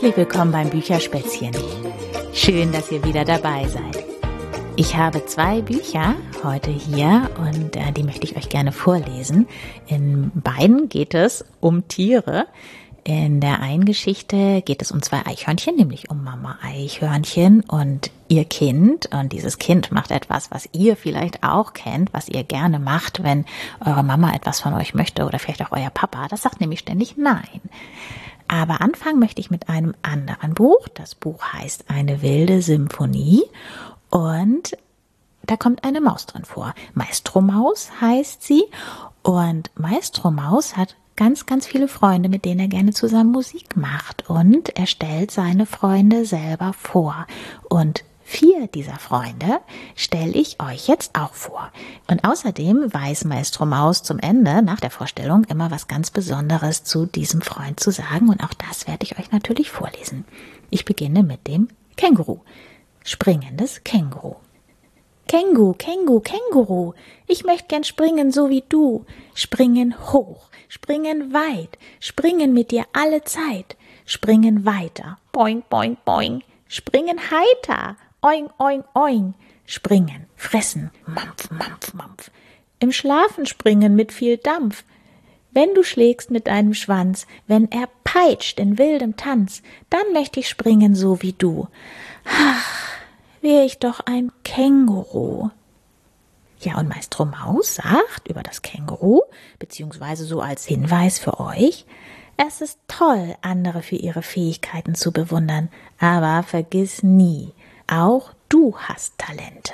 Herzlich willkommen beim Bücherspätzchen. Schön, dass ihr wieder dabei seid. Ich habe 2 Bücher heute hier und die möchte ich euch gerne vorlesen. In beiden geht es um Tiere. In der einen Geschichte geht es um 2 Eichhörnchen, nämlich um Mama Eichhörnchen und ihr Kind. Und dieses Kind macht etwas, was ihr vielleicht auch kennt, was ihr gerne macht, wenn eure Mama etwas von euch möchte oder vielleicht auch euer Papa. Das sagt nämlich ständig Nein. Aber anfangen möchte ich mit einem anderen Buch. Das Buch heißt Eine wilde Symphonie und da kommt eine Maus drin vor. Maestro Maus heißt sie und Maestro Maus hat ganz, ganz viele Freunde, mit denen er gerne zusammen Musik macht und er stellt seine Freunde selber vor und 4 dieser Freunde stelle ich euch jetzt auch vor. Und außerdem weiß Maestro Maus zum Ende, nach der Vorstellung, immer was ganz Besonderes zu diesem Freund zu sagen. Und auch das werde ich euch natürlich vorlesen. Ich beginne mit dem Känguru. Springendes Känguru. Känguru, Känguru, Känguru, ich möchte gern springen, so wie du. Springen hoch, springen weit, springen mit dir alle Zeit. Springen weiter, boing, boing, boing. Springen heiter, oing, oing, oing. Springen, fressen, mampf, mampf, mampf. Im Schlafen springen mit viel Dampf. Wenn du schlägst mit deinem Schwanz, wenn er peitscht in wildem Tanz, dann möchte ich springen, so wie du. Ach, wär ich doch ein Känguru. Ja, und Maestro Maus sagt über das Känguru, beziehungsweise so als Hinweis für euch, es ist toll, andere für ihre Fähigkeiten zu bewundern, aber vergiss nie, auch du hast Talente.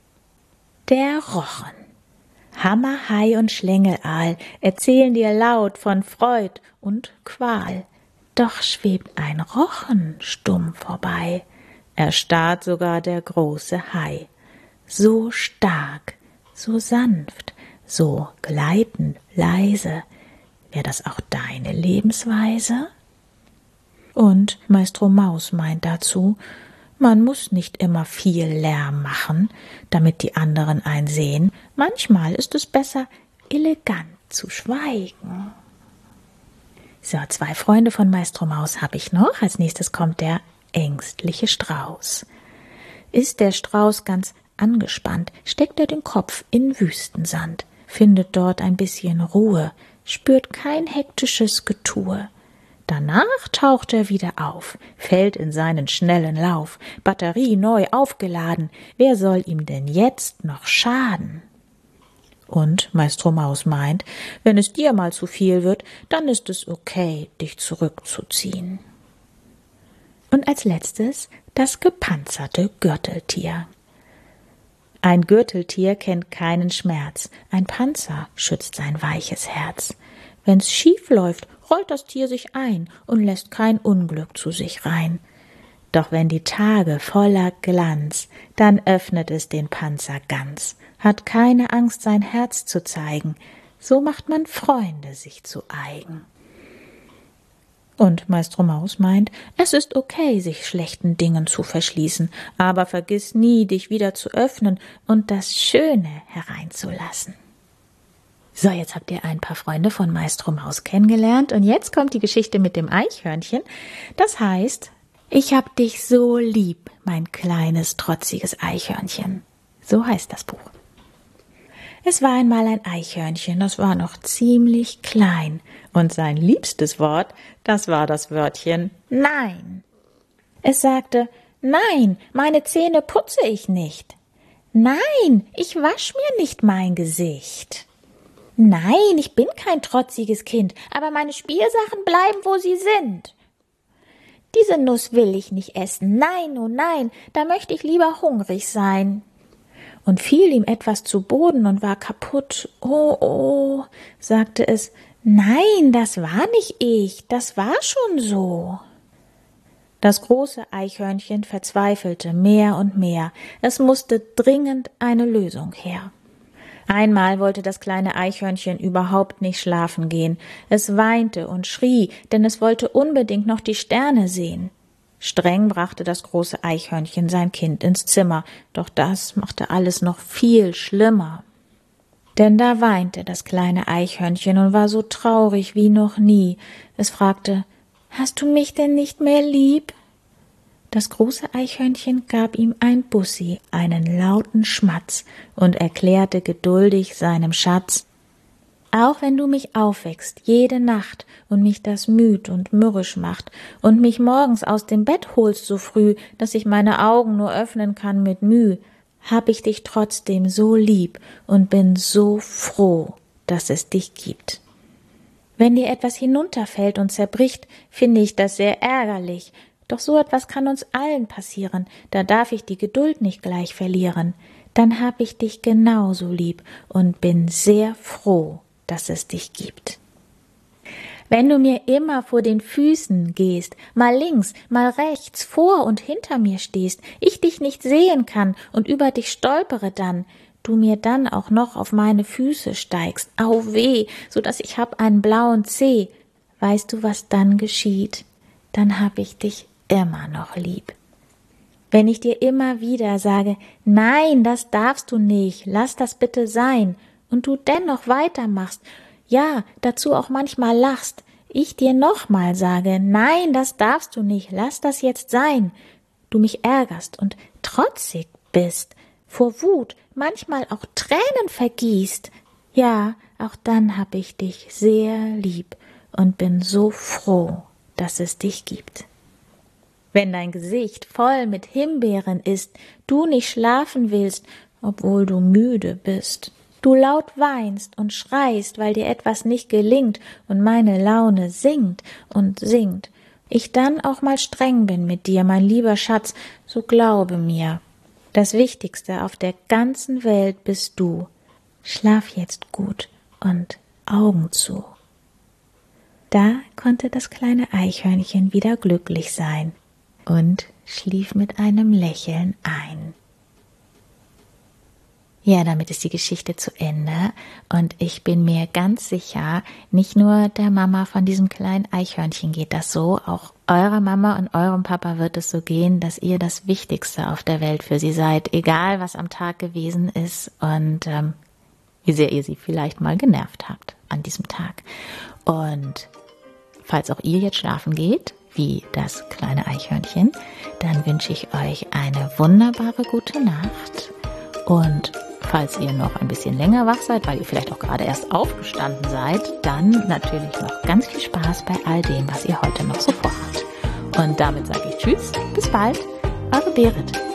Der Rochen. Hammer, Hai und Schlängelaal erzählen dir laut von Freud und Qual. Doch schwebt ein Rochen stumm vorbei, erstarrt sogar der große Hai. So stark, so sanft, so gleitend leise, wär das auch deine Lebensweise? Und Maestro Maus meint dazu, man muss nicht immer viel Lärm machen, damit die anderen einen sehen. Manchmal ist es besser, elegant zu schweigen. So, 2 Freunde von Maestro Maus habe ich noch. Als nächstes kommt der ängstliche Strauß. Ist der Strauß ganz angespannt, steckt er den Kopf in Wüstensand, findet dort ein bisschen Ruhe, spürt kein hektisches Getue. Danach taucht er wieder auf, fällt in seinen schnellen Lauf, Batterie neu aufgeladen, wer soll ihm denn jetzt noch schaden? Und Maestro Maus meint, wenn es dir mal zu viel wird, dann ist es okay, dich zurückzuziehen. Und als letztes das gepanzerte Gürteltier. Ein Gürteltier kennt keinen Schmerz, ein Panzer schützt sein weiches Herz. Wenn's schief läuft, rollt das Tier sich ein und lässt kein Unglück zu sich rein. Doch wenn die Tage voller Glanz, dann öffnet es den Panzer ganz, hat keine Angst, sein Herz zu zeigen, so macht man Freunde sich zu eigen. Und Maestro Maus meint, es ist okay, sich schlechten Dingen zu verschließen, aber vergiss nie, dich wieder zu öffnen und das Schöne hereinzulassen. So, jetzt habt ihr ein paar Freunde von Maestro Maus kennengelernt und jetzt kommt die Geschichte mit dem Eichhörnchen. Das heißt, ich hab dich so lieb, mein kleines, trotziges Eichhörnchen. So heißt das Buch. Es war einmal ein Eichhörnchen, das war noch ziemlich klein und sein liebstes Wort, das war das Wörtchen Nein. Es sagte, nein, meine Zähne putze ich nicht. Nein, ich wasch mir nicht mein Gesicht. Nein, ich bin kein trotziges Kind, aber meine Spielsachen bleiben, wo sie sind. Diese Nuss will ich nicht essen. Nein, oh nein, da möchte ich lieber hungrig sein. Und fiel ihm etwas zu Boden und war kaputt. Oh, oh, sagte es, nein, das war nicht ich, das war schon so. Das große Eichhörnchen verzweifelte mehr und mehr. Es musste dringend eine Lösung her. Einmal wollte das kleine Eichhörnchen überhaupt nicht schlafen gehen. Es weinte und schrie, denn es wollte unbedingt noch die Sterne sehen. Streng brachte das große Eichhörnchen sein Kind ins Zimmer, doch das machte alles noch viel schlimmer. Denn da weinte das kleine Eichhörnchen und war so traurig wie noch nie. Es fragte, hast du mich denn nicht mehr lieb?« Das große Eichhörnchen gab ihm ein Bussi, einen lauten Schmatz und erklärte geduldig seinem Schatz: »Auch wenn du mich aufweckst jede Nacht und mich das müd und mürrisch macht und mich morgens aus dem Bett holst so früh, dass ich meine Augen nur öffnen kann mit Müh, hab ich dich trotzdem so lieb und bin so froh, dass es dich gibt. Wenn dir etwas hinunterfällt und zerbricht, finde ich das sehr ärgerlich. Doch so etwas kann uns allen passieren, da darf ich die Geduld nicht gleich verlieren. Dann hab ich dich genauso lieb und bin sehr froh, dass es dich gibt. Wenn du mir immer vor den Füßen gehst, mal links, mal rechts, vor und hinter mir stehst, ich dich nicht sehen kann und über dich stolpere dann, du mir dann auch noch auf meine Füße steigst, au weh, so dass ich hab einen blauen Zeh, weißt du, was dann geschieht? Dann hab ich dich immer noch lieb. Wenn ich dir immer wieder sage, nein, das darfst du nicht, lass das bitte sein, und du dennoch weitermachst, ja, dazu auch manchmal lachst, ich dir nochmal sage, nein, das darfst du nicht, lass das jetzt sein, du mich ärgerst und trotzig bist, vor Wut manchmal auch Tränen vergießt, ja, auch dann hab ich dich sehr lieb und bin so froh, dass es dich gibt. Wenn dein Gesicht voll mit Himbeeren ist, du nicht schlafen willst, obwohl du müde bist, du laut weinst und schreist, weil dir etwas nicht gelingt und meine Laune sinkt und sinkt, ich dann auch mal streng bin mit dir, mein lieber Schatz, so glaube mir, das Wichtigste auf der ganzen Welt bist du. Schlaf jetzt gut und Augen zu. Da konnte das kleine Eichhörnchen wieder glücklich sein und schlief mit einem Lächeln ein. Ja, damit ist die Geschichte zu Ende und ich bin mir ganz sicher, nicht nur der Mama von diesem kleinen Eichhörnchen geht das so, auch eurer Mama und eurem Papa wird es so gehen, dass ihr das Wichtigste auf der Welt für sie seid, egal was am Tag gewesen ist und wie sehr ihr sie vielleicht mal genervt habt an diesem Tag. Und falls auch ihr jetzt schlafen geht, wie das kleine Eichhörnchen, dann wünsche ich euch eine wunderbare gute Nacht. Und falls ihr noch ein bisschen länger wach seid, weil ihr vielleicht auch gerade erst aufgestanden seid, dann natürlich noch ganz viel Spaß bei all dem, was ihr heute noch so vorhabt. Und damit sage ich Tschüss, bis bald, eure Berit.